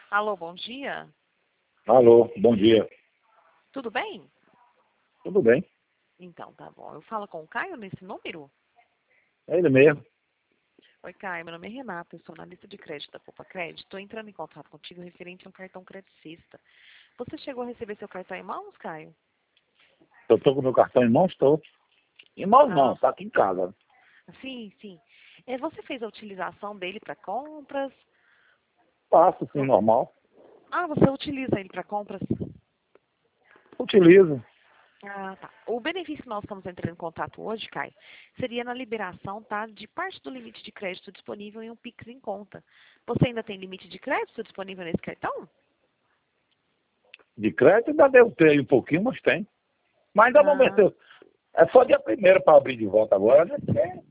Alô, bom dia. Alô, bom dia. Tudo bem? Tudo bem? Então, tá bom. Eu falo com o Caio nesse número? É ele mesmo. Oi, Caio. Meu nome é Renata. Eu sou analista de crédito da Poupa Crédito. Estou entrando em contato contigo referente a um cartão Credicista. Você chegou a receber seu cartão em mãos, Caio? Eu tô com meu cartão em mãos, estou. Em mãos não, Ah, tá aqui em casa. sim, sim. Você fez a utilização dele para compras? Passo, sim, normal. Ah, você utiliza ele para compras? Utilizo. Ah, tá. O benefício que nós estamos entrando em contato hoje, Caio, seria na liberação, tá, de parte do limite de crédito disponível em um Pix em conta. Você ainda tem limite de crédito disponível nesse cartão? De crédito ainda deu ter aí um pouquinho, mas tem. Mas ainda não Ah, venceu. É só dia primeiro para abrir de volta agora, né? Porque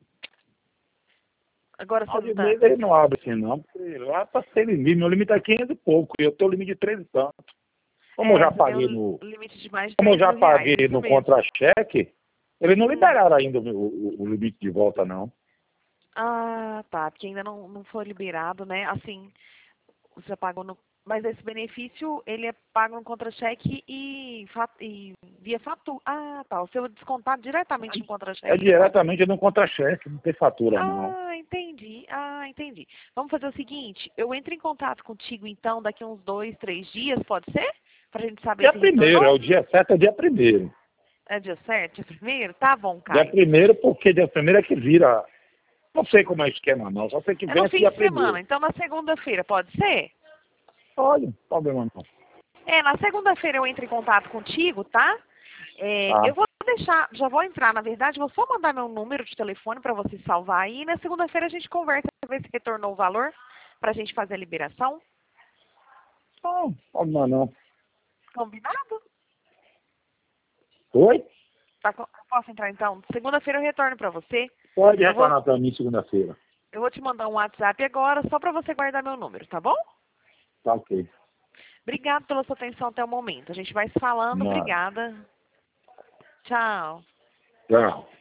agora você final não de tá. mês ele não abre assim não, porque lá tá sem limite. Meu limite é 500 e pouco, e eu tenho limite de 3 e tanto. Como eu já Você tem paguei um no. limite de mais de Como eu já R$ 3.000, paguei isso no mesmo. contra-cheque, eles não Hum. liberaram ainda o limite de volta, não. Ah, tá, porque ainda não foi liberado, né? Assim, você pagou no. Mas esse benefício, ele é pago no contra-cheque e via fatura. Ah, tá. O seu é descontado diretamente no É contra-cheque, então. diretamente no contra-cheque, não tem fatura não. Ah, entendi. Ah, entendi. Vamos fazer o seguinte, eu entro em contato contigo, então, daqui uns 2, 3 dias, pode ser? Pra gente saber Dia se primeiro, é retornou? o dia certo, é dia primeiro. É dia certo? Dia primeiro? Tá bom, Dia Caio. primeiro, porque dia primeiro é que vira. Não sei como é o esquema não, só sei que É no vence fim dia de semana, primeiro. então na segunda-feira, pode ser? Olha, problema não. Na segunda-feira eu entro em contato contigo, tá? Eu Tá, vou deixar, já vou entrar, na verdade, vou só mandar meu número de telefone para você salvar aí. E na segunda-feira a gente conversa pra ver se retornou o valor pra gente fazer a liberação. não, problema não. Combinado? Oi? Tá, posso entrar então? Segunda-feira eu retorno para você. Pode Eu vou, retornar para mim segunda-feira. eu vou te mandar um WhatsApp agora só para você guardar meu número, tá bom? Tá ok. Obrigada pela sua atenção até o momento. A gente vai se falando. Nada. Obrigada. Tchau. Tchau.